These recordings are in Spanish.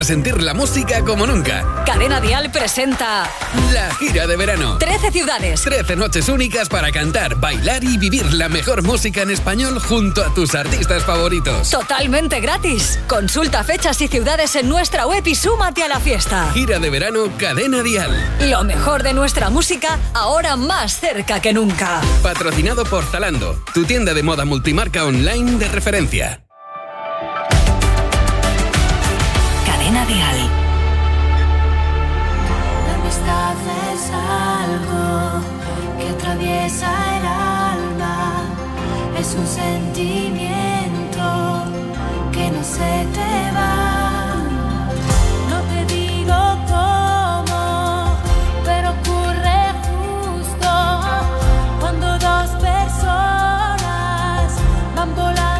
Sentir la música como nunca. Cadena Dial presenta la gira de verano. 13 ciudades. 13 noches únicas para cantar, bailar y vivir la mejor música en español junto a tus artistas favoritos. Totalmente gratis. Consulta fechas y ciudades en nuestra web y súmate a la fiesta. Gira de verano Cadena Dial. Lo mejor de nuestra música ahora más cerca que nunca. Patrocinado por Zalando, tu tienda de moda multimarca online de referencia. Dial. La amistad es algo que atraviesa el alma, es un sentimiento que no se te va. No te digo cómo, pero ocurre justo cuando dos personas van volando.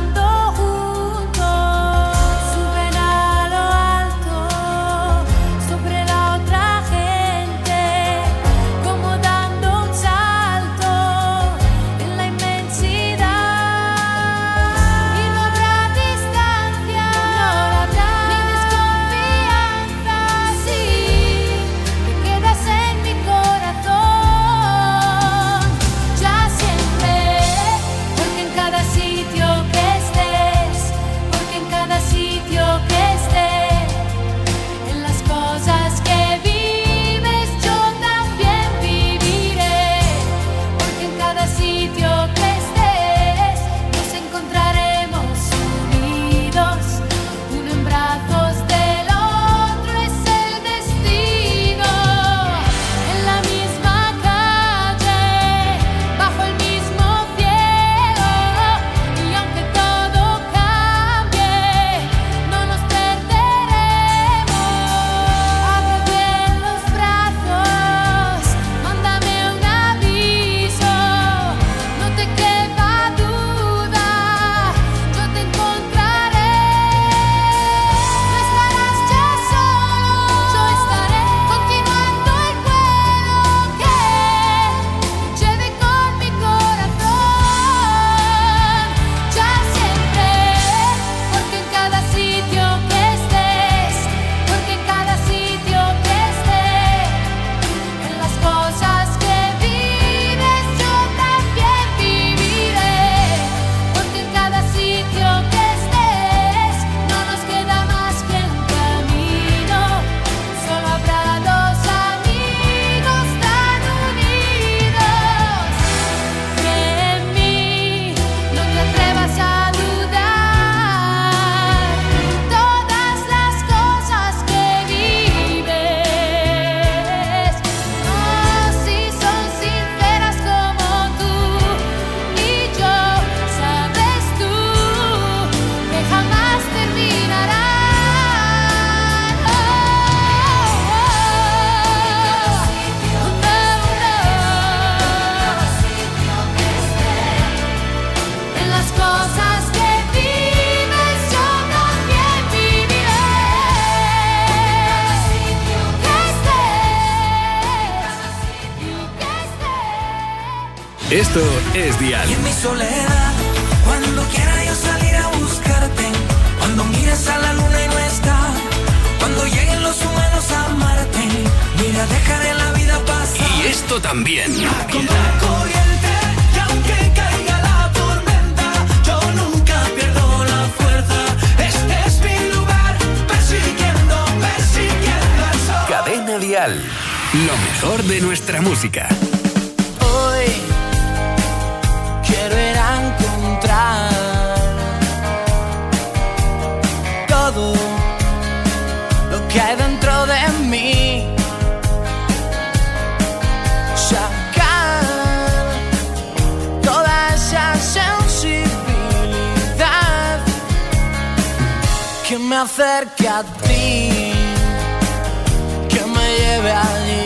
Esto es Dial. Y en mi soledad, cuando quiera yo salir a buscarte, cuando mires a la luna y no está, cuando lleguen los humanos a amarte, mira, dejaré la vida pasar. Y esto también. Como la corriente, y aunque caiga la tormenta, yo nunca pierdo la fuerza. Este es mi lugar, persiguiendo el sol. Cadena Dial. Lo mejor de nuestra música. Quiero ir a encontrar todo lo que hay dentro de mí, sacar toda esa sensibilidad que me acerque a ti, que me lleve allí.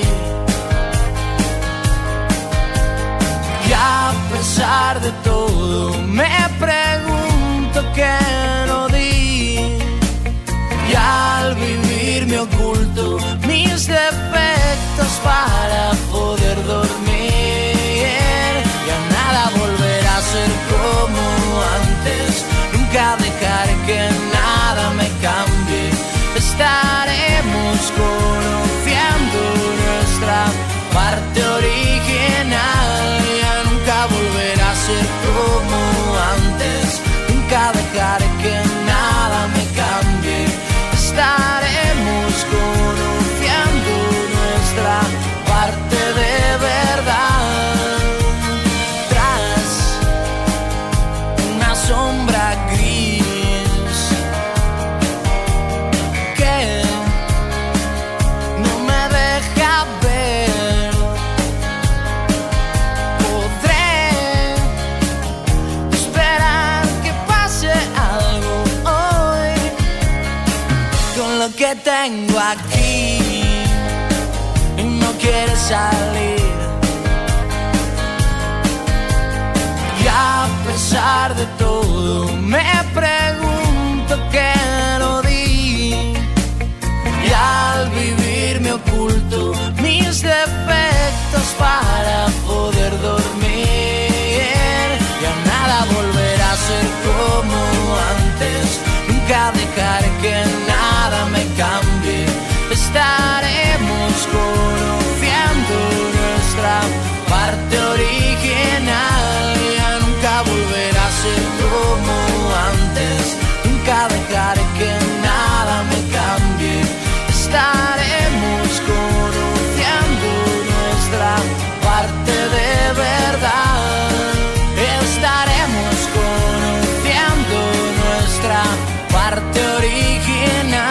Y a pesar de todo me pregunto qué no di, y al vivir me oculto mis defectos para poder dormir. Ya nada volverá a ser como antes, nunca dejaré que nada me cambie. Estaré tengo aquí y no quieres salir. Y a pesar de todo me pregunto qué lo di. Y al vivir me oculto mis defectos para poder dormir. Ya nada volverá a ser como antes. Nunca dejaré que nada me cambie. Estaremos conociendo nuestra parte original. Ya nunca volverá a ser como antes. Nunca dejaré que nada me cambie. Estaremos conociendo nuestra parte de verdad. Estaremos conociendo nuestra parte original.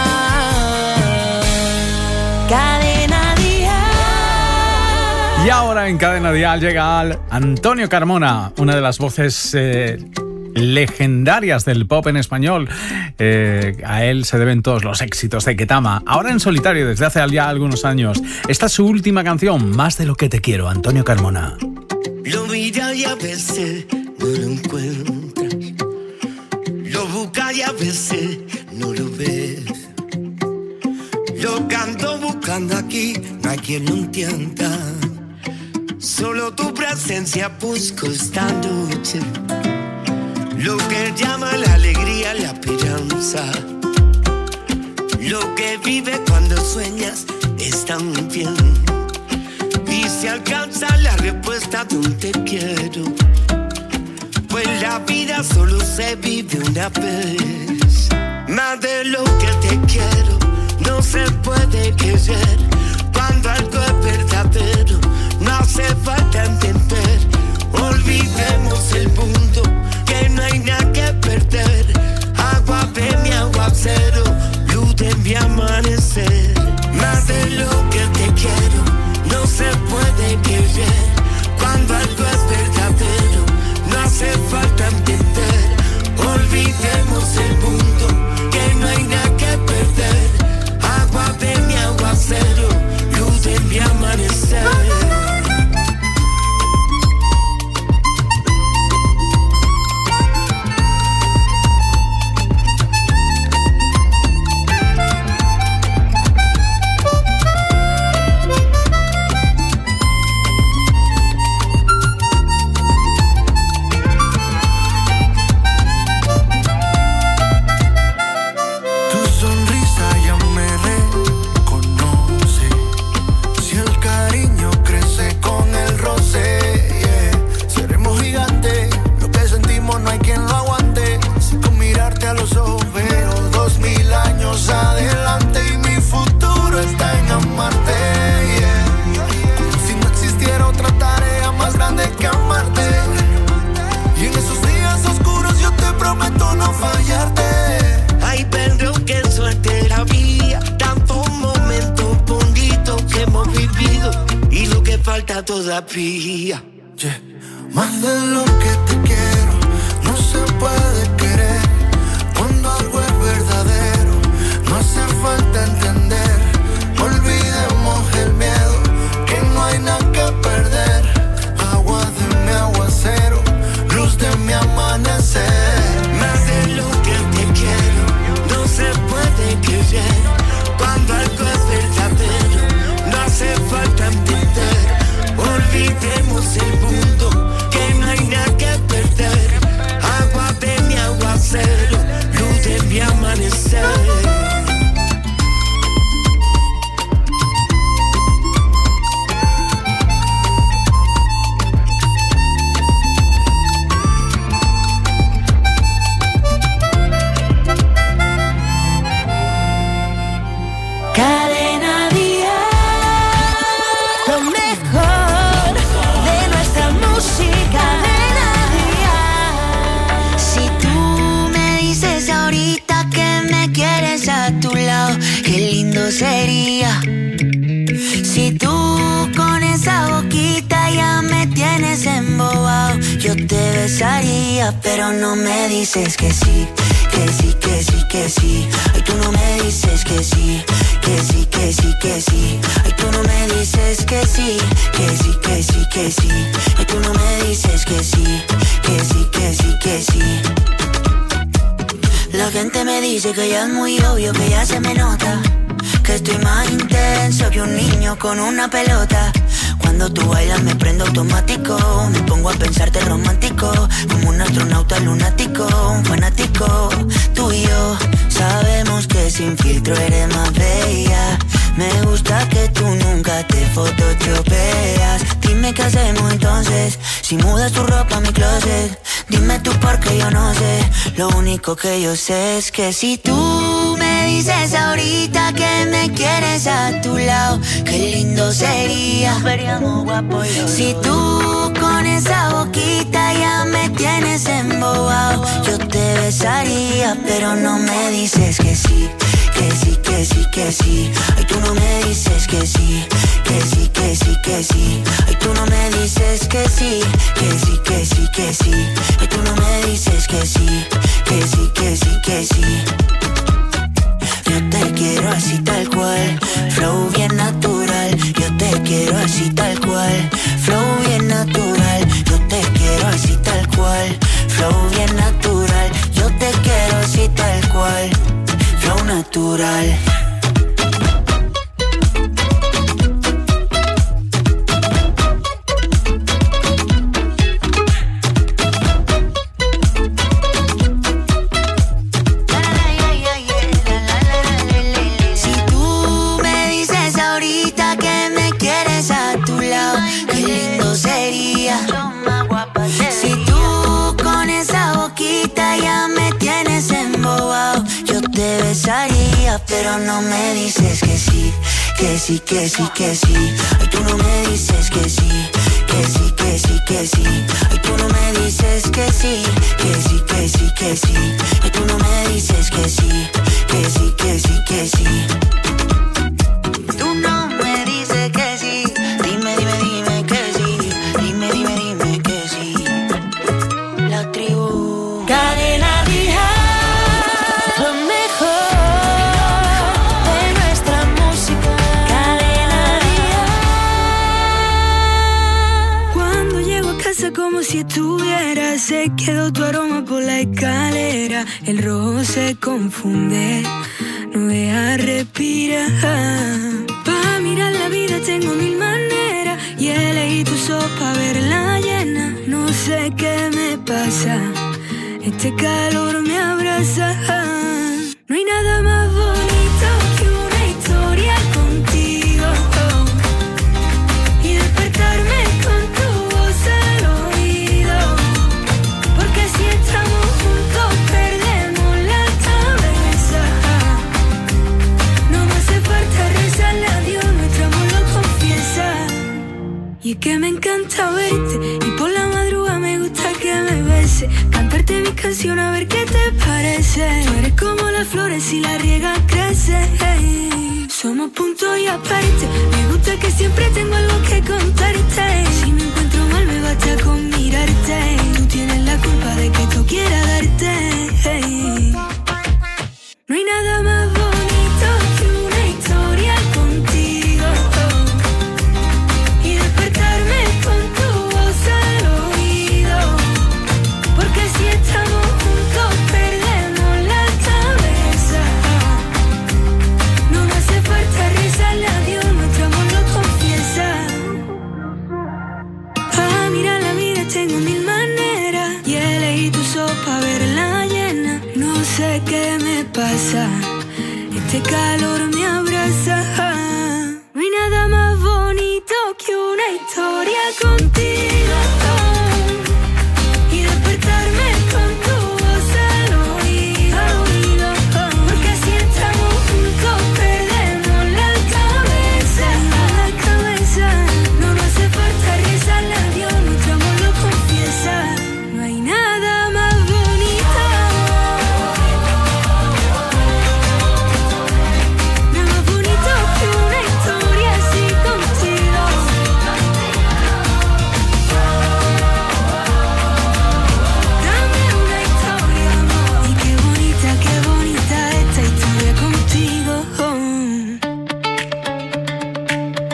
Cadena Dial. Y ahora en Cadena Dial llega Antonio Carmona, una de las voces legendarias del pop en español. A él se deben todos los éxitos de Ketama. Ahora en solitario desde hace ya algunos años. Esta es su última canción, Más de lo que te quiero, Antonio Carmona. Lo miras y a veces no lo encuentras. Lo buscas y a veces no lo ves. Lo que ando buscando aquí no hay quien lo entienda. Solo tu presencia busco esta noche. Lo que llama la alegría, la esperanza. Lo que vive cuando sueñas es tan bien. Y se alcanza la respuesta de un te quiero. Pues la vida solo se vive una vez. Más de lo que te quiero no se puede querer. Cuando algo es verdadero no hace falta entender. Olvidemos el mundo, que no hay nada que perder. Agua de mi aguacero, luz de mi amanecer. Más de lo que te quiero no se puede querer. Cuando algo es verdadero no hace falta entender. Olvidemos el mundo, que no hay nada que perder. Agua de mi aguacero, luz de mi amanecer. Todavía, yeah. Más de lo que te quiero no se puede querer. Cuando algo es verdadero no hace falta entender. Olvidemos el miedo, que no hay nada que perder. Agua de mi aguacero, luz de mi amanecer. Más de lo que te quiero no se puede querer. Cuando algo es verdadero no hace falta entender. Olvidemos el mundo, que no hay nada que perder. Agua de mi aguacero, luz de mi amanecer. Cadena Dial. Lo mejor de nuestra música. Cadena Dial. Si tú me dices ahorita que me quieres a tu lado, qué lindo sería. Si tú con esa boquita ya me tienes embobado, yo te besaría, pero no me dices que sí, que sí, que sí, que sí. Ay, tú no me dices que sí, que sí, que sí, que sí. Ay, tú no me dices que sí, que sí, que sí, que sí. Ay, tú no me dices que sí, que sí, que sí, que sí. La gente me dice que ya es muy obvio, que ya se me nota, que estoy más intenso que un niño con una pelota. Cuando tú bailas me prendo automático, me pongo a pensarte romántico, como un astronauta lunático, un fanático. Tú y yo sabemos que sin filtro eres más bella. Me gusta que tú nunca te photoshopeas. Dime qué hacemos entonces, si mudas tu ropa a mi closet. Dime tú porque yo no sé, lo único que yo sé es que si tú me dices ahorita que me quieres a tu lado, qué lindo sería, veríamos guapo yo. Si tú con esa boquita ya me tienes embobado, yo te besaría, pero no me dices que sí, que sí, que sí, que sí. Ay, tú no me dices que sí, que sí, que sí, que sí. Ay, tú no me dices que sí, que sí, que sí, que sí. Ay, tú no me dices que sí, que sí, que sí, que sí. Yo te quiero así tal cual, flow bien natural. Yo te quiero así tal cual, flow bien natural. Yo te quiero así tal cual, flow bien natural. Yo te quiero así tal cual, flow natural. Pero no me dices que sí, que sí, que sí, que sí. Ay, tú no me dices que sí, que sí, que sí, que sí. Ay, tú no me dices que sí, que sí, que sí, que sí. Ay, tú no me dices que sí, que sí, que sí, que sí. Tú no me dices que sí. Dime, dime, dime que sí. Dime, dime, dime que sí. La tribu. Cadena Dial, lo mejor. Como si estuviera, se quedó tu aroma por la escalera. El rojo se confunde, no deja respirar. Pa' mirar la vida tengo mil maneras y elegí tu sopa verla llena. No sé qué me pasa, este calor me abraza. No hay nada más bonito que una historia contigo y despertarme con tu voz al oído, porque si estamos juntos perdemos la cabeza. No me hace falta rezarle a Dios, nuestro amor lo confiesa. Y es que me encanta verte y por la madrugada me gusta que me beses, cantarte mis canciones a ver qué te parece. Tú eres como las flores, si la riegas crece. Somos punto y aparte, me gusta que siempre tengo algo que contarte. Si me encuentro mal me basta con mirarte. Tú tienes la culpa de que tú quieras darte. No hay nada más bonito que una historia contigo y despertarme con tu voz al oído, porque si estamos juntos perdemos la cabeza. No me hace falta rezarle a Dios, nuestro amor lo confiesa.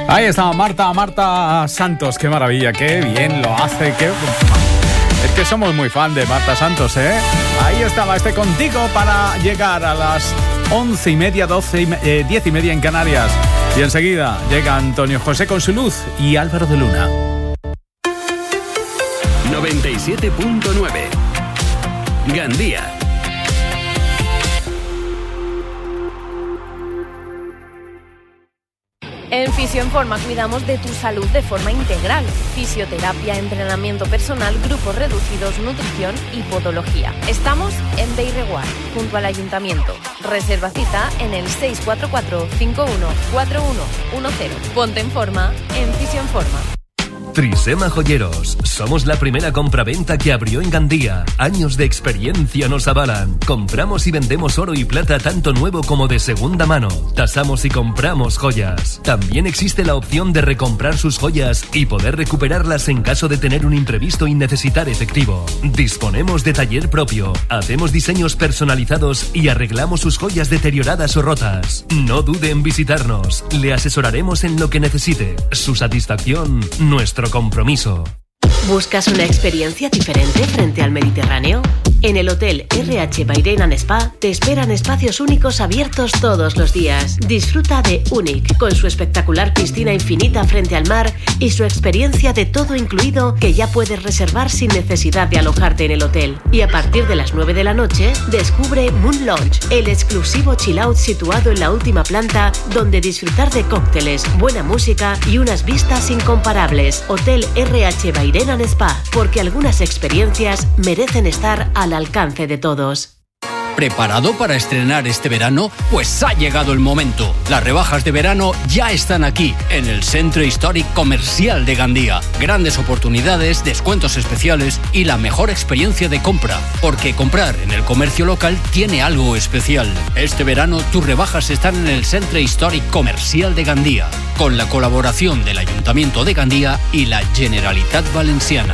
Ahí está Marta Santos, qué maravilla, qué bien lo hace, es que somos muy fan de Marta Santos, ¿eh? Ahí estaba Contigo para llegar a las 11:30, 10:30 en Canarias. Y enseguida llega Antonio José con su luz y Álvaro de Luna. 97.9 Gandía. En Fisioenforma cuidamos de tu salud de forma integral. Fisioterapia, entrenamiento personal, grupos reducidos, nutrición y podología. Estamos en Beirreguard, junto al Ayuntamiento. Reserva cita en el 644 51 4110. Ponte en forma en Fisioenforma. Trisema Joyeros. Somos la primera compraventa que abrió en Gandía. Años de experiencia nos avalan. Compramos y vendemos oro y plata tanto nuevo como de segunda mano. Tasamos y compramos joyas. También existe la opción de recomprar sus joyas y poder recuperarlas en caso de tener un imprevisto y necesitar efectivo. Disponemos de taller propio. Hacemos diseños personalizados y arreglamos sus joyas deterioradas o rotas. No dude en visitarnos. Le asesoraremos en lo que necesite. Su satisfacción, nuestro compromiso. ¿Buscas una experiencia diferente frente al Mediterráneo? En el Hotel RH Bairén and Spa te esperan espacios únicos abiertos todos los días. Disfruta de Unic, con su espectacular piscina infinita frente al mar y su experiencia de todo incluido que ya puedes reservar sin necesidad de alojarte en el hotel. Y a partir de las 9 de la noche, descubre Moon Lounge, el exclusivo chill out situado en la última planta donde disfrutar de cócteles, buena música y unas vistas incomparables. Hotel RH Bairén and Spa, porque algunas experiencias merecen estar al alcance de todos. ¿Preparado para estrenar este verano? Pues ha llegado el momento. Las rebajas de verano ya están aquí, en el Centro Histórico Comercial de Gandía. Grandes oportunidades, descuentos especiales y la mejor experiencia de compra. Porque comprar en el comercio local tiene algo especial. Este verano tus rebajas están en el Centro Histórico Comercial de Gandía, con la colaboración del Ayuntamiento de Gandía y la Generalitat Valenciana.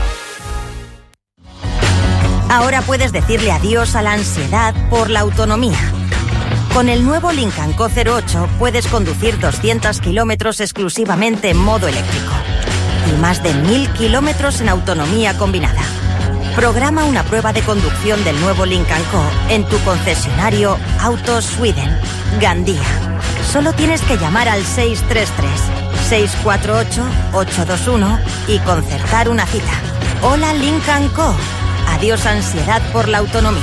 Ahora puedes decirle adiós a la ansiedad por la autonomía. Con el nuevo Lincoln Co 08 puedes conducir 200 kilómetros exclusivamente en modo eléctrico y más de 1000 kilómetros en autonomía combinada. Programa una prueba de conducción del nuevo Lincoln Co en tu concesionario Autos Sweden, Gandía. Solo tienes que llamar al 633-648-821 y concertar una cita. Hola Lincoln Co. Adiós ansiedad por la autonomía.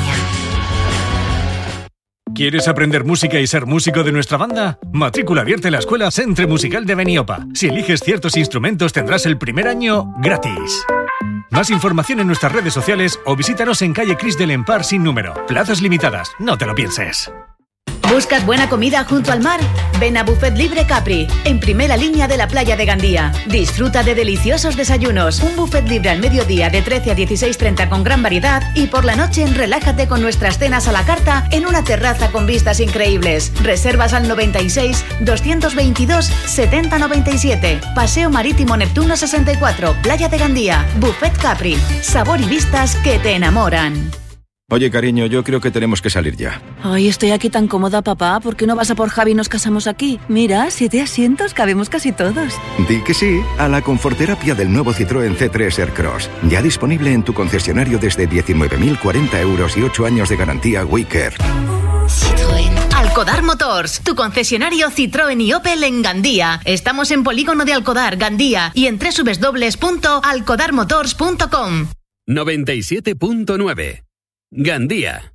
¿Quieres aprender música y ser músico de nuestra banda? Matrícula abierta en la Escuela Centre Musical de Beniopa. Si eliges ciertos instrumentos tendrás el primer año gratis. Más información en nuestras redes sociales o visítanos en calle Cris del Empar sin número. Plazas limitadas, no te lo pienses. ¿Buscas buena comida junto al mar? Ven a Buffet Libre Capri, en primera línea de la playa de Gandía. Disfruta de deliciosos desayunos, un buffet libre al mediodía de 13 a 16:30 con gran variedad y por la noche relájate con nuestras cenas a la carta en una terraza con vistas increíbles. Reservas al 96 222 7097. Paseo Marítimo Neptuno 64, Playa de Gandía. Buffet Capri, sabor y vistas que te enamoran. Oye, cariño, yo creo que tenemos que salir ya. Ay, estoy aquí tan cómoda, papá. ¿Por qué no vas a por Javi y nos casamos aquí? Mira, 7 asientos, cabemos casi todos. Di que sí a la conforterapia del nuevo Citroën C3 Aircross. Ya disponible en tu concesionario desde 19.040 euros y 8 años de garantía WeCare. Citroën. Alcodar Motors, tu concesionario Citroën y Opel en Gandía. Estamos en Polígono de Alcodar, Gandía y en www.alcodarmotors.com. 97.9 Gandía.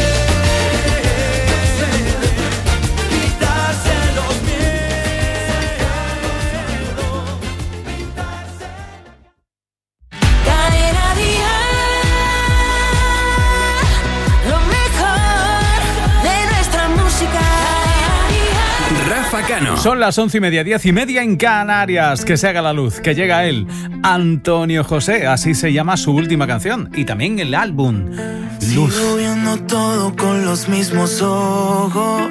Cano. Son las 11:30, 10:30 en Canarias. Que se haga la luz, que llega él, Antonio José, así se llama su última canción y también el álbum Luz. Sigo viendo todo con los mismos ojos.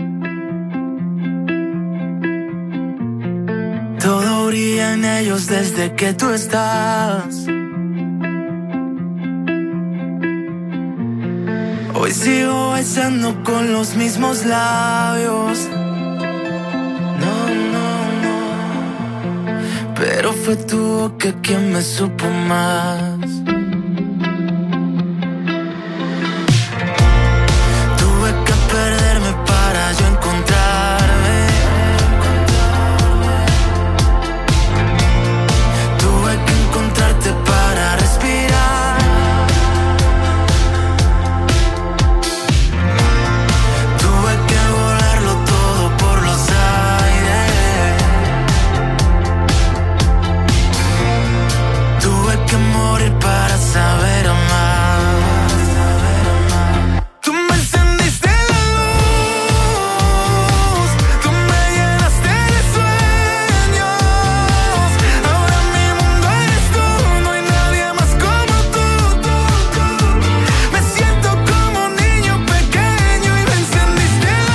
Todo brilla en ellos desde que tú estás. Hoy sigo besando con los mismos labios. fue tu boca quien me supo más. Tuve que perderme para yo encontrarme. Tuve que encontrarte para respirar. Tuve que volarlo todo por los aires. Tuve que morir para saber amar. Tú me encendiste la luz, tú me llenaste de sueños. Ahora mi mundo eres tú, no hay nadie más como tú. Me siento como un niño pequeño y me encendiste la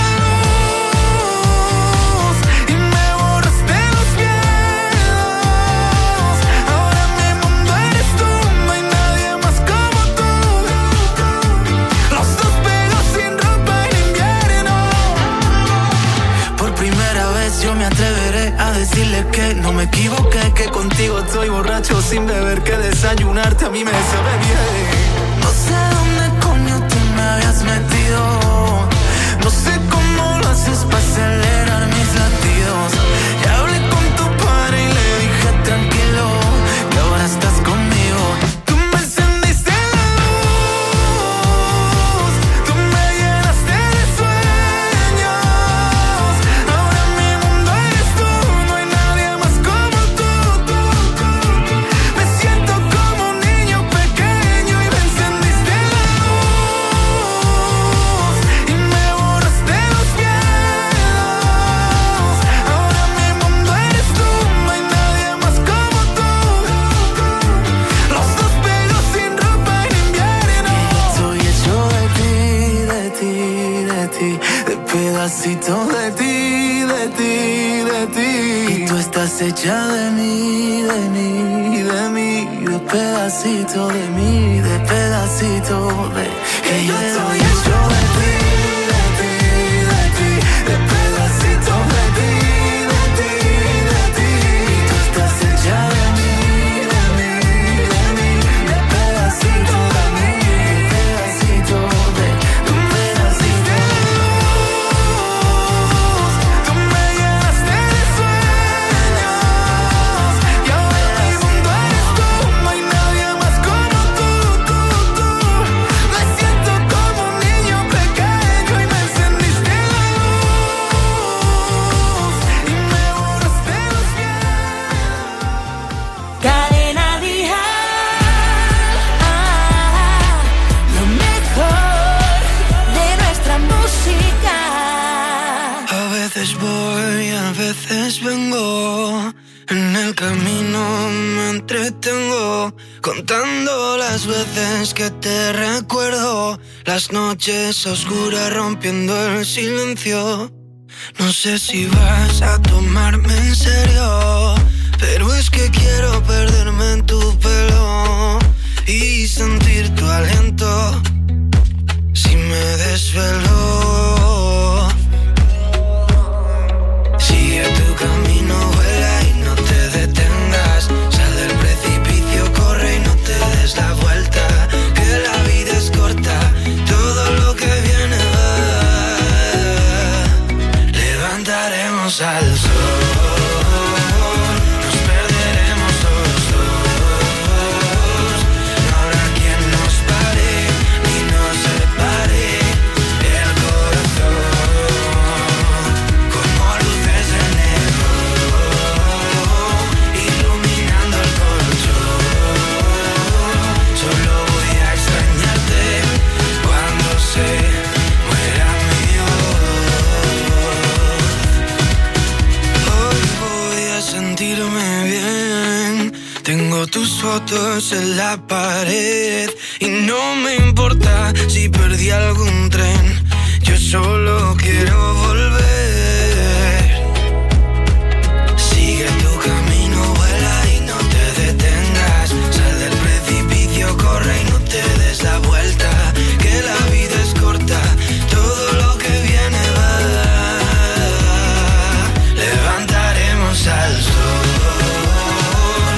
luz y me borraste los miedos. Ahora mi mundo eres tú, no hay nadie más como tú. Los dos pegados sin ropa en invierno. Por primera vez yo me atreveré a decirle que no me equivoqué, que contigo estoy borracho sin beber, que desayunarte a mí me sabe bien. No sé dónde coño tú me habías metido, no sé cómo lo haces para acelerar mis latidos. Y hablé con tu padre y le dije tranquilo, que ahora estás conmigo. Tú me encendiste la luz, tú me llenaste de sueños. Ahora mi mundo eres tú, no hay nadie más como tú. Me siento como un niño pequeño y me encendiste la luz y me borraste los miedos. Ahora mi mundo eres tú, no hay nadie más como tú. Los dos pegados sin ropa en invierno. Estoy hecho de ti, de ti, de ti, de pedacitos de ti, de ti, de ti. Y tú estás hecha de mí, de mí, de mí, de pedacito de mí, de pedacito de. Que yo estoy hecho de ti, de ti, de ti, de pedacitos de ti, de ti, de ti. Y tú estás hecha de mí, de mí, de mí, de pedacito de mí, de pedacito de. Tú me encendiste la luz, tú me llenaste de sueños. Y ahora mi mundo eres tú, no hay nadie más como tú. Me siento como un niño pequeño y me encendiste la luz y me borraste los miedos. Cadena Dial, lo mejor de nuestra música. A veces voy, a veces vengo. En el camino me entretengo, contando las veces que te recuerdo. Las noches oscuras rompiendo el silencio. No sé si vas a tomarme en serio, pero es que quiero perderme en tu pelo y sentir tu aliento. Si me desvelo, sigue tu camino, vuela y no te detengas. Sal del precipicio, corre y no te des la vuelta. Que la vida es corta, todo lo que viene va. Levantaremos al sol, nos perderemos los dos. No habrá quien nos pare ni nos separe. El corazón como luces de negro, iluminando el colchón. Solo voy a extrañarte cuando se muera mi voz. Hoy voy a sentirme bien. Tengo tus fotos en la pared y no me importa si perdí algún tren. Yo solo quiero volver. Sigue tu camino, vuela y no te detengas. Sal del precipicio, corre y no te des la vuelta. Que la vida es corta, todo lo que viene va. Levantaremos al sol,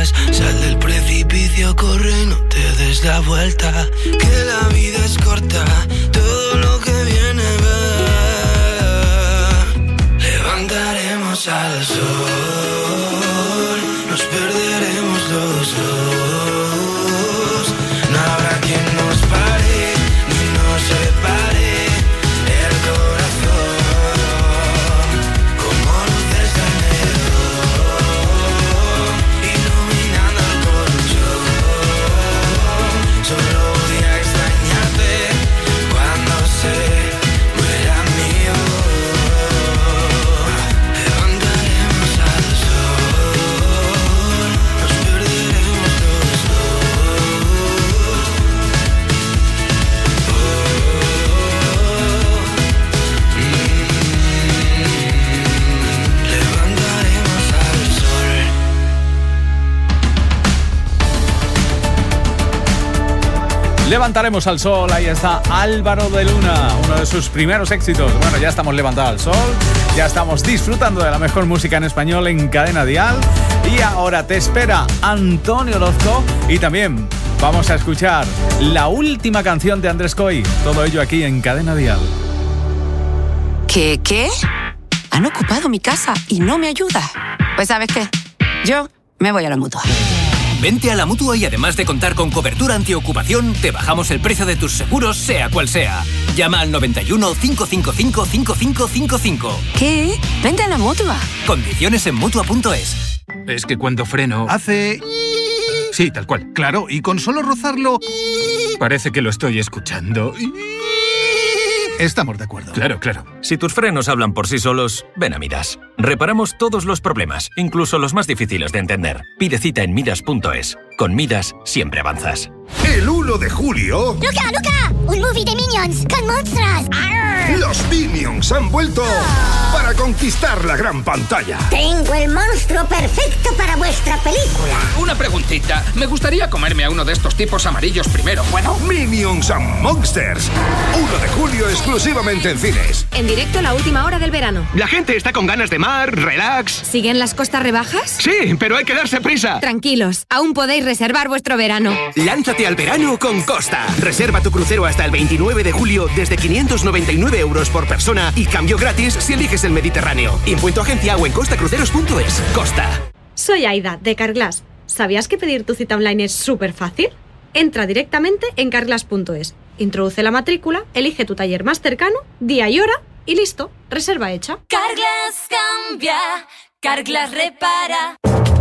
vueltas. Sal del precipicio, corre, no te des la vuelta. Que la vida es corta, todo lo que viene va. Levantaremos al sol, nos perderemos los dos. No habrá quien nos pare, ni nos separe. El corazón, como luces de neón, iluminando el colchón. Solo voy a extrañarte cuando se muera mi voz. Levantaremos al sol, nos perderemos los levantaremos al sol. Levantaremos al sol, ahí está Álvaro de Luna, uno de sus primeros éxitos. Bueno, ya estamos levantados al sol, ya estamos disfrutando de la mejor música en español en Cadena Dial. Y ahora te espera Antonio Orozco y también vamos a escuchar la última canción de Andrés Coy. Todo ello aquí en Cadena Dial. ¿Qué? Han ocupado mi casa y no me ayuda. Pues ¿sabes qué? Yo me voy a la Mutua. Vente a la Mutua y además de contar con cobertura antiocupación, te bajamos el precio de tus seguros, sea cual sea. Llama al 91 555 5555. ¿Qué? Vente a la Mutua. Condiciones en Mutua.es. Es que cuando freno... Hace... Sí, tal cual. Claro, y con solo rozarlo... Parece que lo estoy escuchando. Estamos de acuerdo. Claro. Si tus frenos hablan por sí solos, ven a Midas. Reparamos todos los problemas, incluso los más difíciles de entender. Pide cita en Midas.es. Con Midas siempre avanzas. El 1 de julio... ¡Luca! ¡Un movie de Minions con monstruos! ¡Arr! Los Minions han vuelto para conquistar la gran pantalla. Tengo el monstruo perfecto para vuestra película. Una preguntita. Me gustaría comerme a uno de estos tipos amarillos primero. Bueno. Minions and Monsters. 1 de julio exclusivamente en cines. En directo la última hora del verano. La gente está con ganas de mar, relax. ¿Siguen las costas rebajas? Sí, pero hay que darse prisa. Tranquilos, aún podéis reservar vuestro verano. Lánzate al verano con Costa. Reserva tu crucero hasta el 29 de julio desde 599 € por persona y cambio gratis si eliges el Mediterráneo. Impuesto agencia o en costacruceros.es. Costa. Soy Aida, de Carglass. ¿Sabías que pedir tu cita online es súper fácil? Entra directamente en carglass.es, introduce la matrícula, elige tu taller más cercano, día y hora y listo, reserva hecha. Carglass cambia, Carglass repara.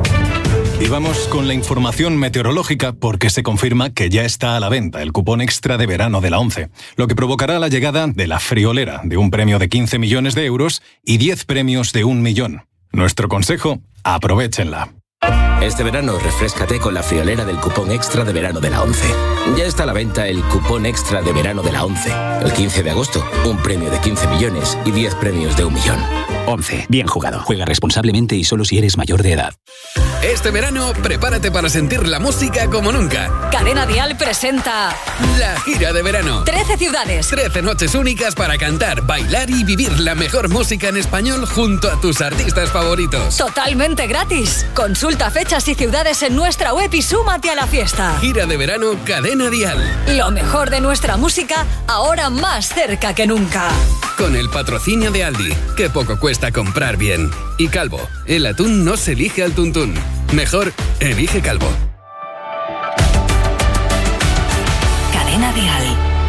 Y vamos con la información meteorológica porque se confirma que ya está a la venta el cupón extra de verano de la ONCE, lo que provocará la llegada de la friolera de un premio de 15 millones de euros y 10 premios de 1 millón. Nuestro consejo, aprovéchenla. Este verano refréscate con la friolera del cupón extra de verano de la ONCE. Ya está a la venta el cupón extra de verano de la ONCE. El 15 de agosto, un premio de 15 millones y 10 premios de 1 millón. ONCE, bien jugado. Juega responsablemente y solo si eres mayor de edad. Este verano, prepárate para sentir la música como nunca. Cadena Dial presenta la gira de verano. 13 ciudades. 13 noches únicas para cantar, bailar y vivir la mejor música en español junto a tus artistas favoritos. Totalmente gratis. Consulta fechas y ciudades en nuestra web y súmate a la fiesta. Gira de verano Cadena Dial. Lo mejor de nuestra música, ahora más cerca que nunca. Con el patrocinio de Aldi, que poco cuesta comprar bien. Y Calvo, el atún no se elige al tuntún. Mejor, elige Calvo. Cadena Dial.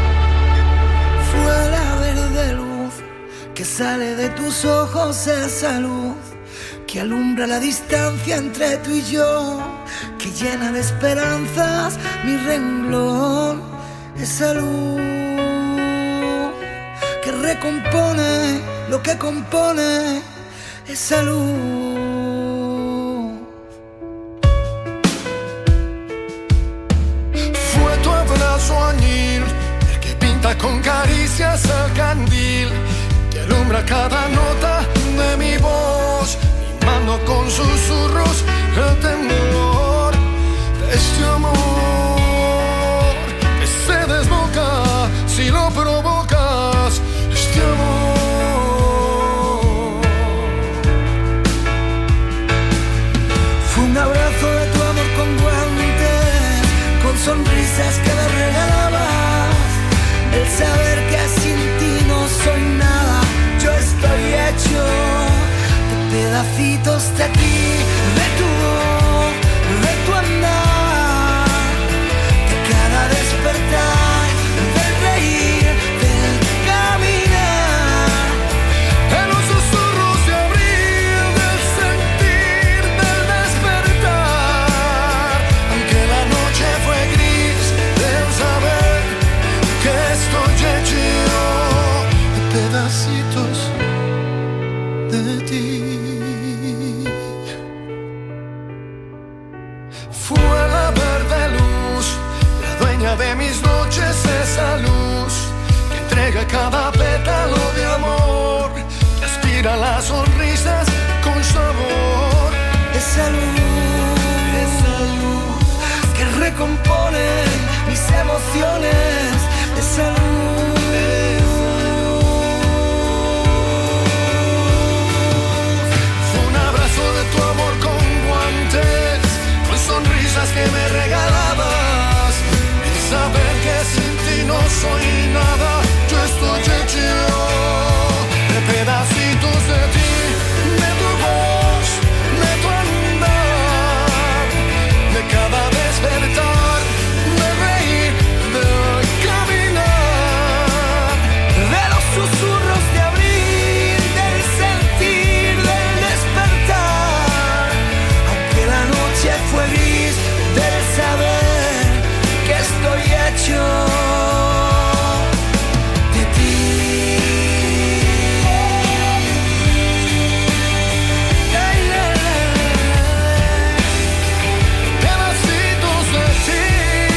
Fue la verde luz que sale de tus ojos, esa luz que alumbra la distancia entre tú y yo, que llena de esperanzas mi renglón, esa luz que recompone lo que compone, esa luz. Fue tu abrazo añil, el que pinta con caricias el candil, que alumbra cada nota de mi voz, mimando con susurros el temor de este amor que se desboca si lo provocas, este amor. Fue un abrazo de tu amor de cada pétalo de amor. Respira las sonrisas con sabor. Esa luz que recompone mis emociones. Esa luz. Fue un abrazo de tu amor con guantes, con sonrisas que me regalabas. El saber que sin ti no soy nada, yo estoy hecho de pedacitos de ti, de tu voz, de tu andar, de cada despertar, de reír, de caminar, de los susurros de abril, del sentir, del despertar. Aunque la noche fue gris, del saber que estoy hecho de ti. Pedacitos de ti,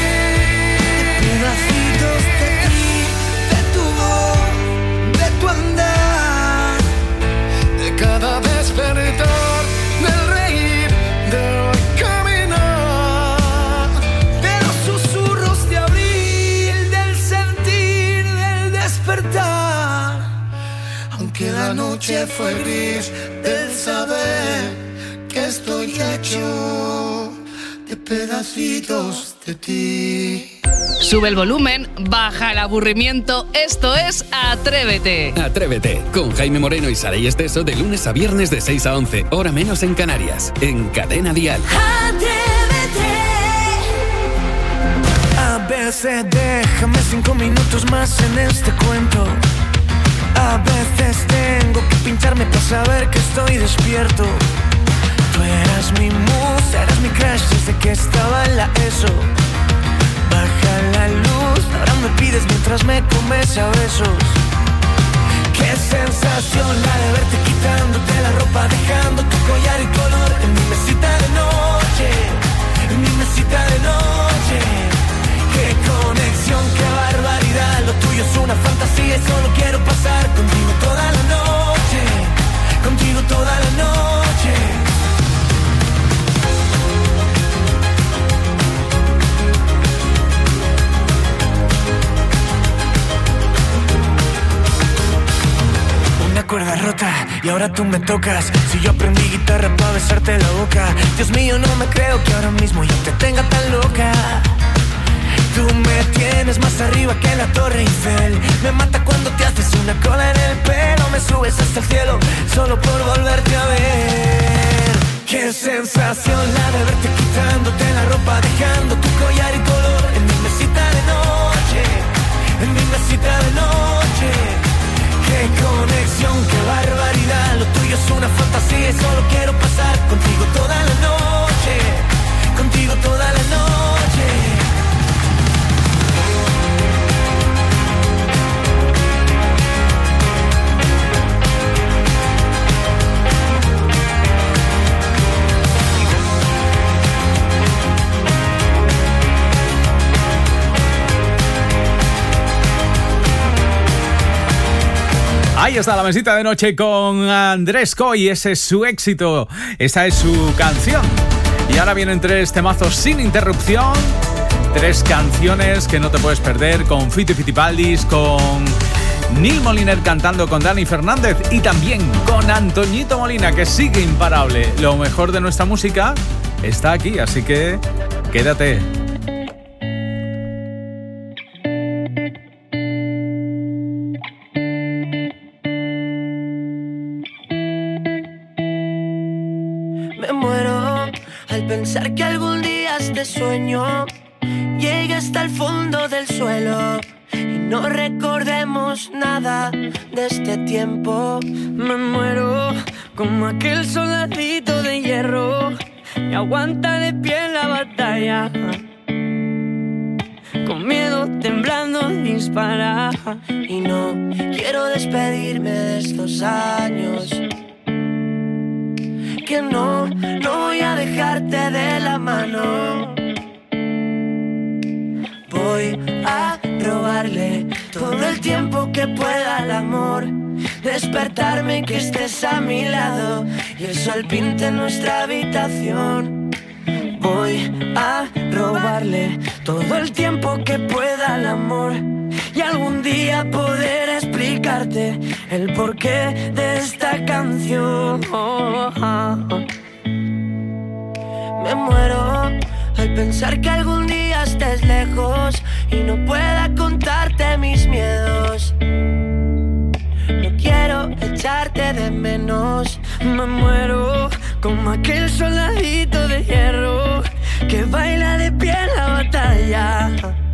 pedacitos de ti, de tu voz, de tu andar, de cada despertar, del reír, del caminar, de los susurros de abril, del sentir, del despertar. Aunque la noche fue gris, del saber que estoy hecho de pedacitos de ti. Sube el volumen, baja el aburrimiento. Esto es Atrévete. Atrévete, con Jaime Moreno y Saray Esteso de lunes a viernes de 6 a 11, hora menos en Canarias, en Cadena Dial. A veces déjame 5 minutos más en este cuento. A veces tengo que pincharme para saber que estoy despierto. Tú eras mi musa, eras mi crush desde que estaba en la ESO. Baja la luz, ahora me pides mientras me comes a besos. Qué sensación la de verte quitándote la ropa, dejando tu collar y color en mi mesita de noche, en mi mesita de noche. Qué conexión, qué barbaridad, lo tuyo es una fantasía y solo quiero pasar contigo toda la noche, contigo toda la noche. Una cuerda rota y ahora tú me tocas. Si yo aprendí guitarra para besarte la boca. Dios mío, no me creo que ahora mismo yo te tenga tan loca. Tú me tienes más arriba que la Torre Eiffel. Me mata cuando te haces una cola en el pelo. Me subes hasta el cielo solo por volverte a ver. Qué sensación la de verte quitándote la ropa, dejando tu collar y color en mi mesita de noche, en mi mesita de noche. Qué conexión, qué barbaridad, lo tuyo es una fantasía y solo quiero pasar contigo toda la noche, contigo toda la noche. Ahí está la mesita de noche con Andrés Coy, ese es su éxito, esa es su canción. Y ahora vienen 3 temazos sin interrupción, 3 canciones que no te puedes perder, con Fito y Fitipaldis, con Neil Moliner cantando con Dani Fernández y también con Antoñito Molina, que sigue imparable. Lo mejor de nuestra música está aquí, así que quédate. Me muero al pensar que algún día este sueño llegue hasta el fondo del suelo y no recordemos nada de este tiempo. Me muero como aquel soldadito de hierro que aguanta de pie en la batalla, con miedo, temblando, dispara. Y no quiero despedirme de estos años, que no voy a dejarte de la mano. Voy a robarle todo el tiempo que pueda el amor. Despertarme y que estés a mi lado y el sol pinte nuestra habitación. Voy a robarle todo el tiempo que pueda al amor y algún día poder explicarte el porqué de esta canción. Me muero al pensar que algún día estés lejos y no pueda contarte mis miedos. No quiero echarte de menos. Me muero como aquel soldadito de hierro que baila de pie en la batalla,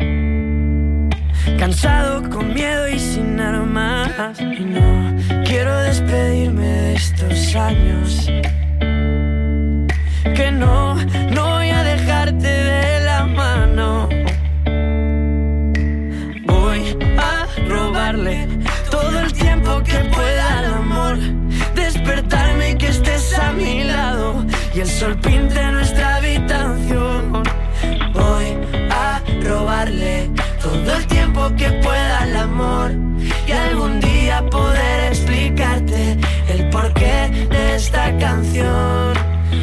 cansado, con miedo y sin armas. Y no quiero despedirme de estos años, que no voy a dejarte de la mano. Voy a robarle todo el tiempo que pueda al amor. Despertarme y que estés a mi lado y el sol pinte nuestra habitación. Voy a robarle todo el tiempo que pueda al amor y algún día poder explicarte el porqué de esta canción.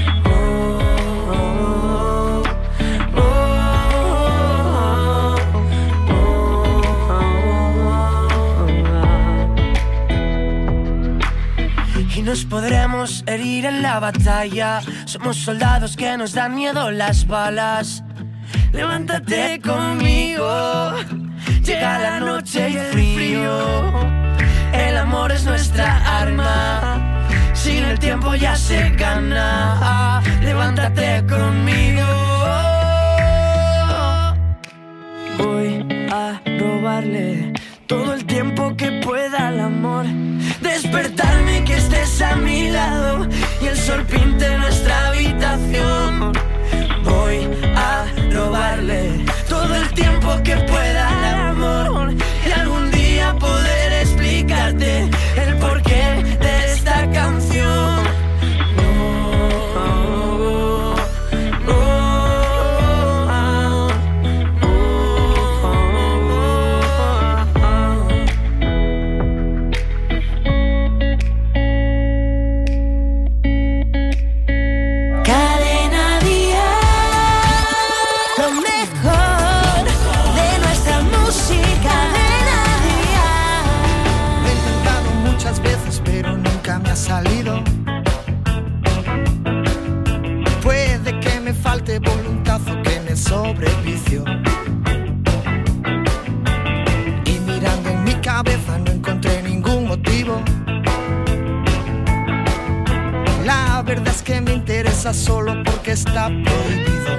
Y nos podremos herir en la batalla. Somos soldados que nos dan miedo las balas. Levántate conmigo. Llega la noche y el frío. El amor es nuestra arma. Sin el tiempo ya se gana. Levántate conmigo. Voy a robarle todo el tiempo que pueda al amor. Despertarme y que estés a mi lado y el sol pinte nuestra habitación. Voy a robarle todo el tiempo que pueda al amor y algún día poder explicarte el porqué de esta canción. Salido. Puede que me falte voluntad o que me sobrevicio. Y mirando en mi cabeza no encontré ningún motivo. La verdad es que me interesa solo porque está prohibido.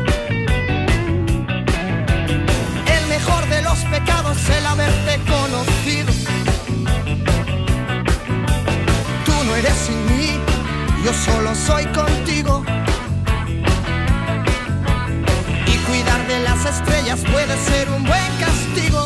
El mejor de los pecados es el haberte conocido. No eres sin mí, yo solo soy contigo. Y cuidar de las estrellas puede ser un buen castigo.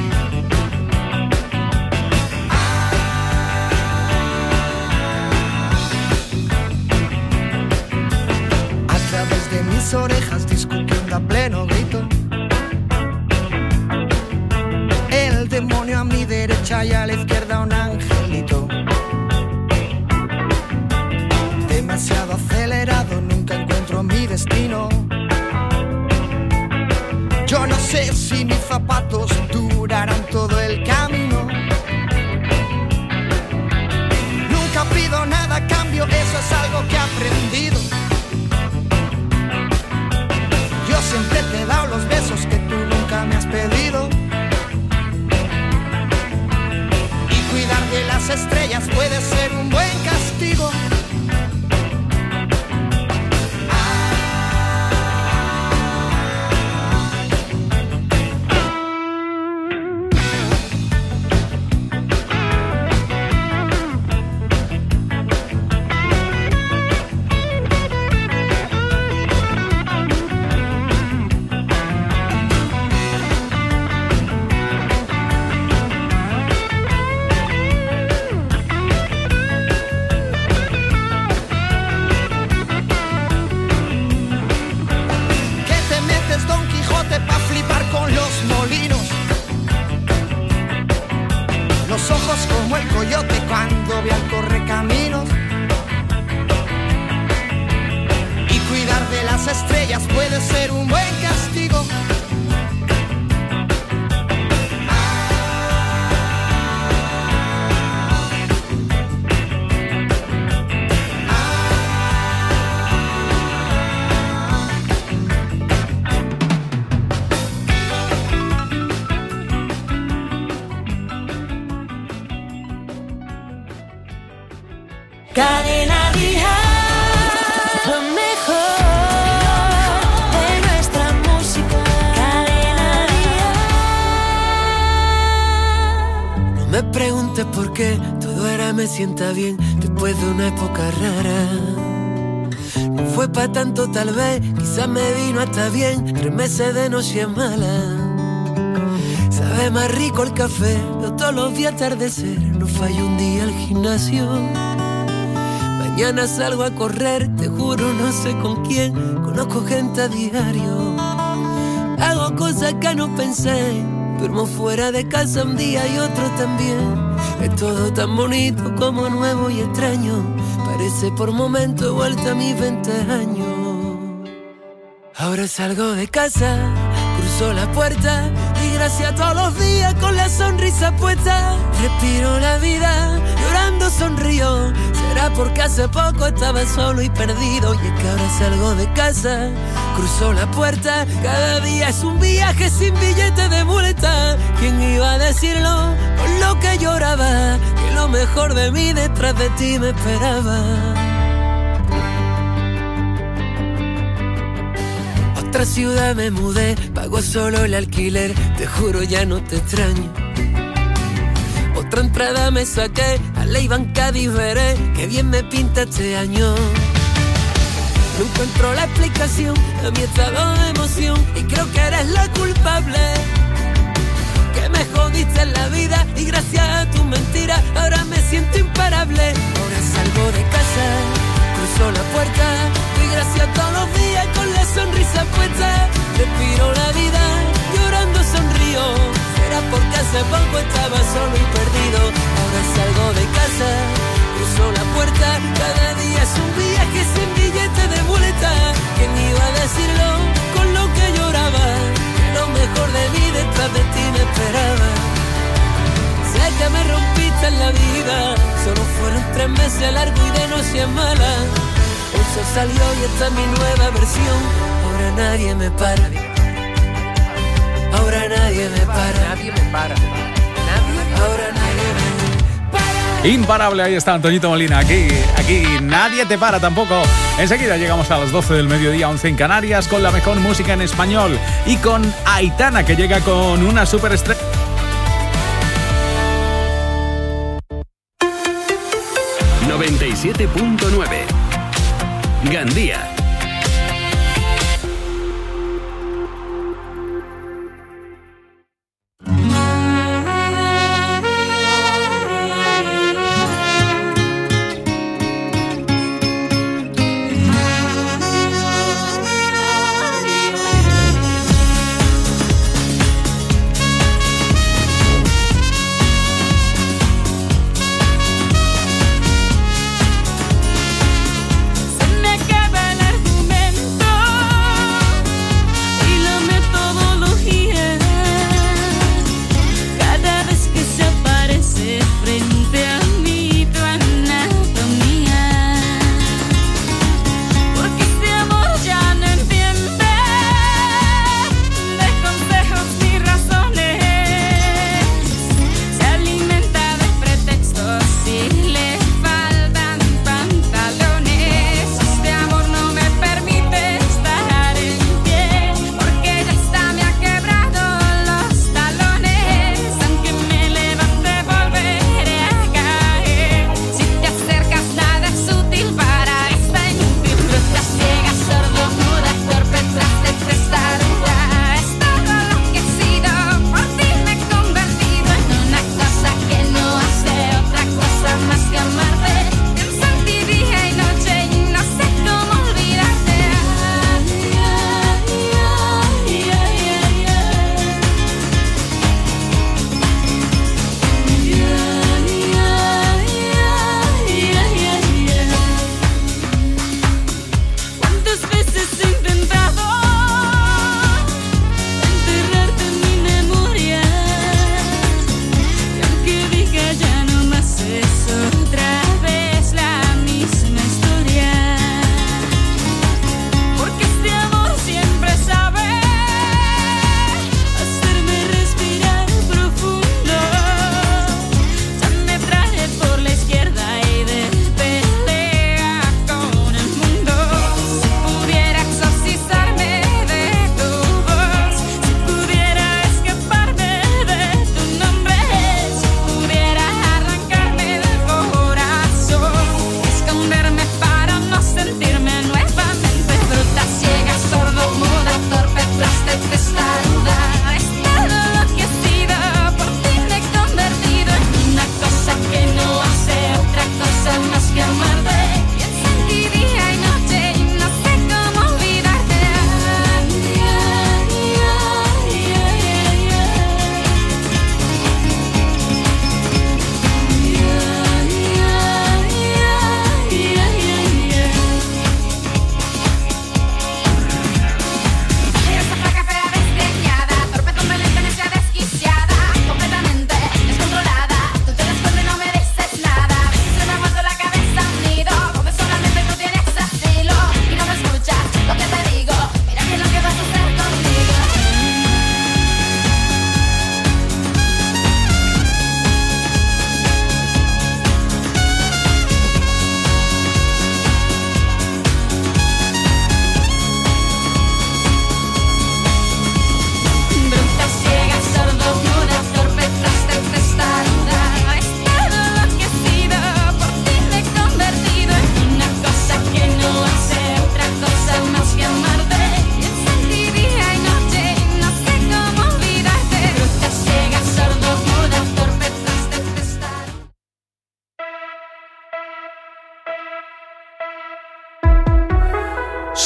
A través de mis orejas discutiendo a pleno grito. El demonio a mi derecha y a la izquierda un angelito. Demasiado acelerado, nunca encuentro mi destino. Yo no sé si mis zapatos durarán todo el camino. Nunca pido nada a cambio, eso es algo que he aprendido. Yo siempre te he dado los besos que tú nunca me has pedido. Y cuidar de las estrellas puede ser un buen castigo. las estrellas puede ser un buen castigo. Cadena Dial, lo mejor de nuestra música. Cadena Dial. No me preguntes por qué, todo ahora me sienta bien después de una época rara. No fue pa' tanto tal vez, quizás me vino hasta bien 3 meses de noche mala. Sabe más rico el café, veo todos los días atardecer, no fallo un día al gimnasio. Mañana salgo a correr, te juro no sé con quién, conozco gente a diario. Hago cosas que no pensé, duermo fuera de casa un día y otro también. Es todo tan bonito como nuevo y extraño, parece por momentos vuelta a mis 20 años. Ahora salgo de casa, cruzo la puerta y gracias a todos los días con la sonrisa puesta. Respiro la vida, llorando sonrío. Será porque hace poco estaba solo y perdido. Y es que ahora salgo de casa, cruzo la puerta. Cada día es un viaje sin billete de vuelta. ¿Quién iba a decirlo? Con lo que lloraba, que lo mejor de mí detrás de ti me esperaba. Otra ciudad me mudé, pago solo el alquiler, te juro ya no te extraño. Otra entrada me saqué, a Ley Cádiz veré, que bien me pinta este año. No encuentro la explicación a mi estado de emoción y creo que eres la culpable. Que me jodiste en la vida y gracias a tu mentira ahora me siento imparable. Ahora salgo de casa, cruzo la puerta y gracias a todos los días con la sonrisa puesta. Respiro la vida, llorando sonrío. Será porque hace poco estaba solo y perdido. Ahora salgo de casa, cruzo la puerta. Cada día es un viaje sin billete de vuelta. ¿Quién iba a decirlo con lo que lloraba? Que lo mejor de mí detrás de ti me esperaba. Sé que me rompiste en la vida, solo fueron 3 meses largos y de noche mala. El sol salió y esta es mi nueva versión. Ahora nadie me para. Ahora nadie me para. Nadie me para. Ahora nadie me para. Imparable, ahí está Antoñito Molina. Aquí nadie te para tampoco. Enseguida llegamos a las 12 del mediodía, 11 en Canarias, con la mejor música en español. Y con Aitana, que llega con una superestrella. ...97.9 Gandía. Se me acaba la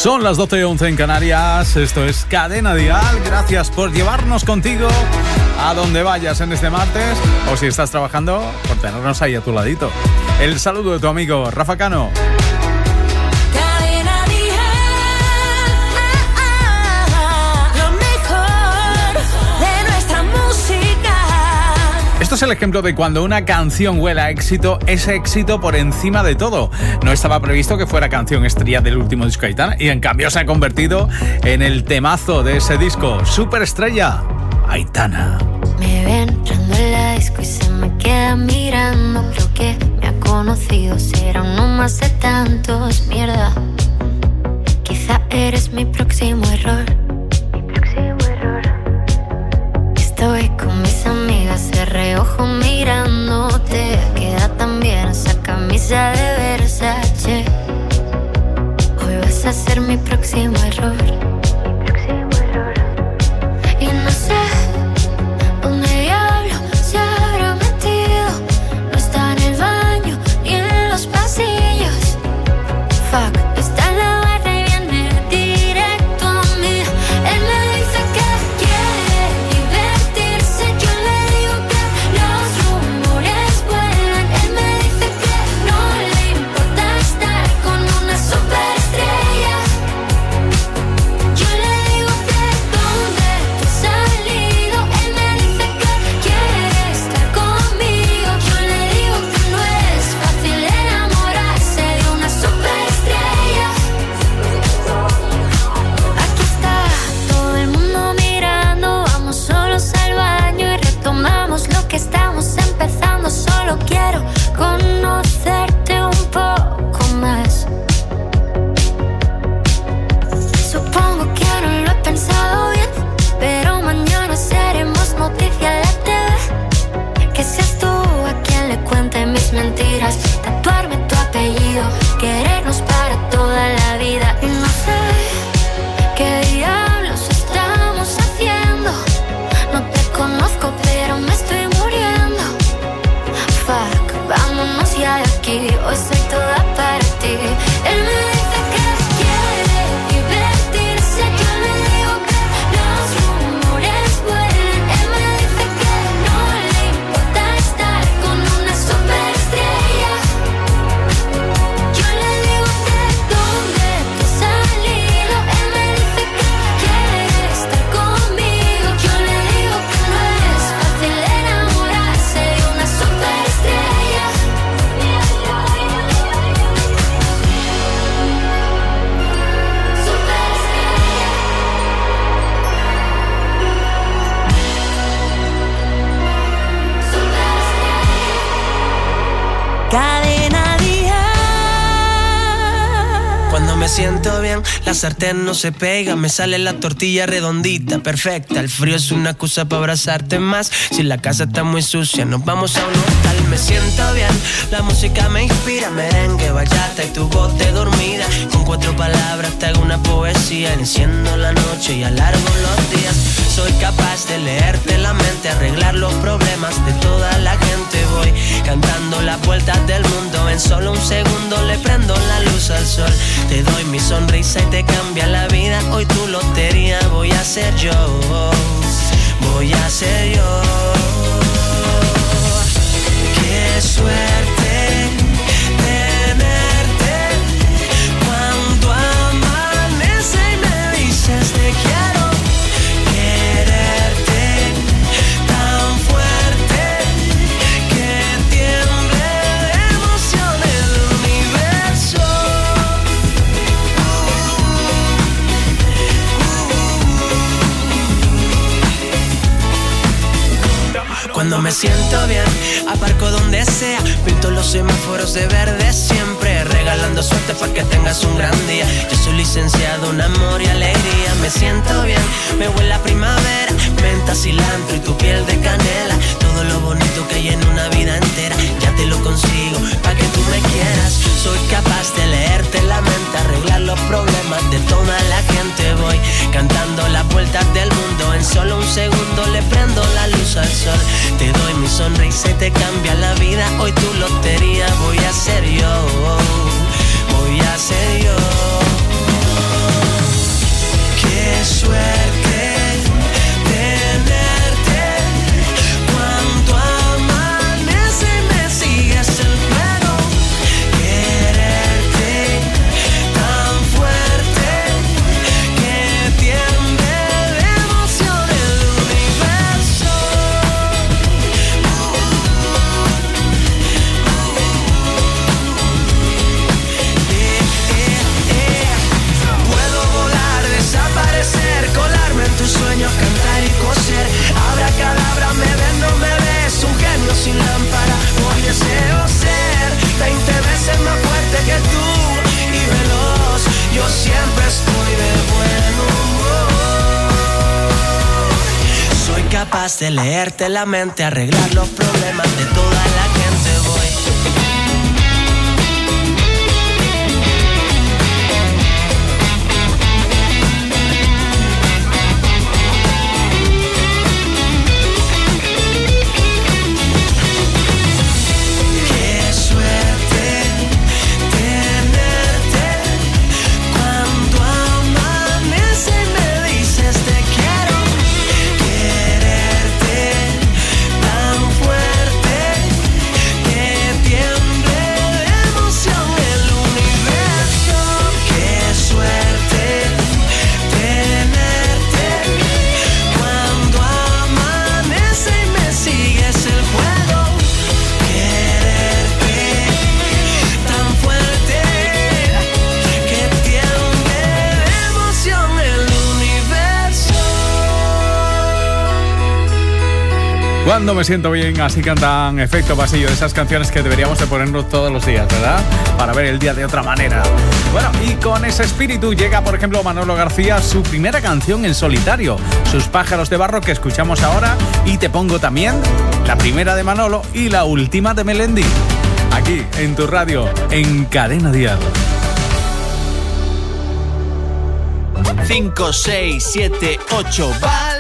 Son las 12:11 en Canarias, esto es Cadena Dial. Gracias por llevarnos contigo a donde vayas en este martes, o si estás trabajando, por tenernos ahí a tu ladito. El saludo de tu amigo Rafa Cano. Esto es el ejemplo de cuando una canción huele a éxito, es éxito por encima de todo. No estaba previsto que fuera canción estrella del último disco Aitana y en cambio se ha convertido en el temazo de ese disco. Superestrella, Aitana. Me ve entrando en la disco y se me queda mirando. Creo que me ha conocido, será uno más de tantos. Mierda, quizá eres mi próximo error. Estoy con mis amigas de reojo mirándote. Queda tan bien esa camisa de Versace. Hoy vas a ser mi próximo error. Y no sé dónde diablo se habrá metido. No está en el baño ni en los pasillos. Fuck, está en la barra y viene directo a mí. Él me dice que quiere divertirse. Yo le digo que los rumores vuelan. Él me dice que no le importa estar con una superestrella. Yo le digo que ¿dónde tú has salido? Él me dice que quiere estar conmigo. Yo le digo que no es fácil enamorarse de una superestrella. Aquí está todo el mundo mirando. Vamos solos al baño y retomamos lo que estamos empezando. Solo quiero conocerte un poco más. Supongo que no lo he pensado bien, pero mañana seremos noticia en la TV. Que seas tú a quien le cuente mis mentiras. Tatuarme tu apellido, querernos para toda la vida. Y no sé qué diablos estamos haciendo. No te conozco, pero me estoy muriendo. Fuck, vámonos ya de aquí. Hoy soy toda para ti. Él me dice que quiere divertirse. Yo le digo que los rumores vuelan. Él me dice que no le importa estar con una superestrella. Yo le digo que ¿dónde tú has salido? Él me dice que quiere estar conmigo. Yo le digo que no es fácil enamorarse de una superestrella. Cadena Dial. Cuando me siento bien, la sartén no se pega. Me sale la tortilla redondita, perfecta. El frío es una excusa para abrazarte más. Si la casa está muy sucia, nos vamos a un hotel. Me siento bien, la música me inspira. Merengue, bachata y tu voz de dormida. Con 4 palabras te hago una poesía. Enciendo la noche y alargo los días. Soy capaz de leerte la mente, arreglar los problemas de toda la gente. Voy cantando las vueltas del mundo. En solo un segundo le prendo la luz al sol. Te doy mi sonrisa y te cambia la vida. Hoy tu lotería voy a ser yo. Voy a ser yo. Qué suerte tenerte. Cuando amanece y me dices te quiero. Quererte tan fuerte que tiemble de emoción el universo. Cuando me siento bien, aparco donde sea. Pinto los semáforos de verde siempre. Regalando suerte para que tengas un gran día. Yo soy licenciado en amor y alegría. Me siento bien, me huele a primavera. Menta, cilantro y tu piel de canela. Todo lo bonito que hay en una vida entera. Ya te lo consigo, pa' que tú me quieras. Soy capaz de leerte la mente. Arreglar los problemas de toda la gente. Voy cantando las vueltas del mundo. En solo un segundo le prendo la luz al sol. Te doy mi sonrisa y te cambia la vida. Hoy tu lotería voy a ser yo. Voy a ser yo. capaz de leerte la mente, arreglar los problemas de toda la gente. Voy. Cuando me siento bien, así cantan Efecto Pasillo, de esas canciones que deberíamos de ponernos todos los días, ¿verdad? Para ver el día de otra manera. Bueno, y con ese espíritu llega, por ejemplo, Manolo García, su primera canción en solitario, Sus pájaros de barro, que escuchamos ahora, y te pongo también la primera de Manolo y la última de Melendi, aquí en tu radio, en Cadena Dial. 5, 6, 7, 8,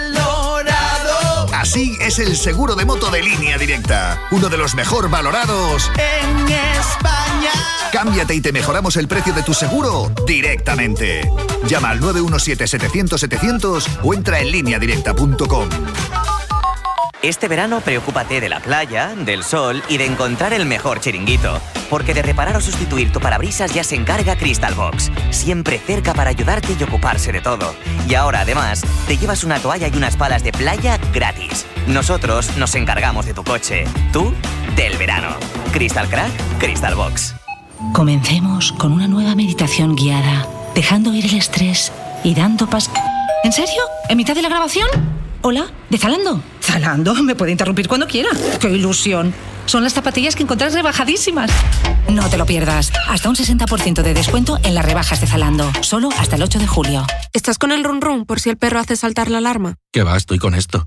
Así es el seguro de moto de Línea Directa, uno de los mejor valorados en España. Cámbiate y te mejoramos el precio de tu seguro directamente. Llama al 917-700-700 o entra en lineadirecta.com. Este verano preocúpate de la playa, del sol y de encontrar el mejor chiringuito. Porque de reparar o sustituir tu parabrisas ya se encarga Crystal Box. Siempre cerca para ayudarte y ocuparse de todo. Y ahora, además, te llevas una toalla y unas palas de playa gratis. Nosotros nos encargamos de tu coche. Tú, del verano. Crystal Crack, Crystal Box. Comencemos con una nueva meditación guiada, dejando ir el estrés y dando ¿En serio? ¿En mitad de la grabación? Hola, ¿de Zalando? Zalando, me puede interrumpir cuando quiera. ¡Qué ilusión! Son las zapatillas que encontrás rebajadísimas. No te lo pierdas. Hasta un 60% de descuento en las rebajas de Zalando. Solo hasta el 8 de julio. ¿Estás con el run run por si el perro hace saltar la alarma? ¿Qué va? Estoy con esto.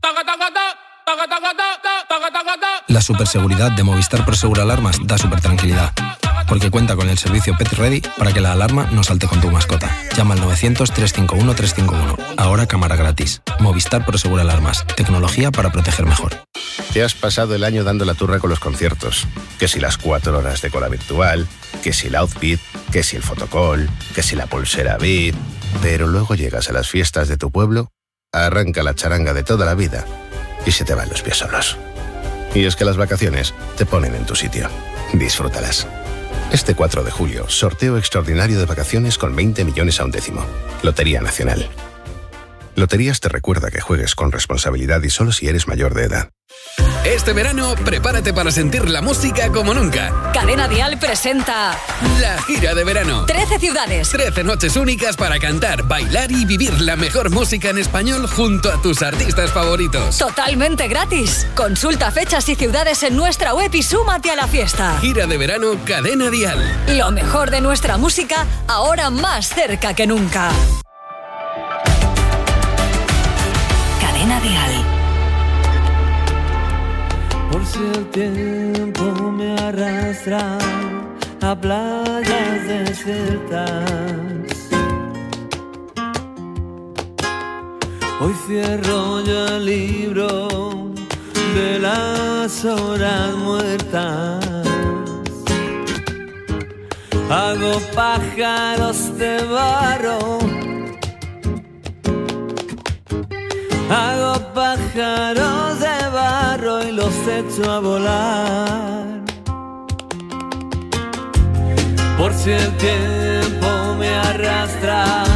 La superseguridad de Movistar Prosegur Alarmas da súper tranquilidad. Porque cuenta con el servicio Pet Ready para que la alarma no salte con tu mascota. Llama al 900-351-351. Ahora cámara gratis. Movistar Prosegur Alarmas. Tecnología para proteger mejor. Te has pasado el año dando la turra con los conciertos. Que si las 4 horas de cola virtual, que si el outfit, que si el fotocall, que si la pulsera Beat. Pero luego llegas a las fiestas de tu pueblo, arranca la charanga de toda la vida y se te van los pies solos. Y es que las vacaciones te ponen en tu sitio. Disfrútalas. Este 4 de julio, sorteo extraordinario de vacaciones con 20 millones a un décimo. Lotería Nacional. Loterías te recuerda que juegues con responsabilidad y solo si eres mayor de edad. Este verano, prepárate para sentir la música como nunca. Cadena Dial presenta la gira de verano. 13 ciudades. 13 noches únicas para cantar, bailar y vivir la mejor música en español junto a tus artistas favoritos. Totalmente gratis. Consulta fechas y ciudades en nuestra web y súmate a la fiesta. Gira de verano Cadena Dial. Lo mejor de nuestra música, ahora más cerca que nunca. Cadena Dial. Por si el tiempo me arrastra a playas desiertas, hoy cierro yo el libro de las horas muertas. Hago pájaros de barro, hago pájaros de barro y los echo a volar. Por si el tiempo me arrastra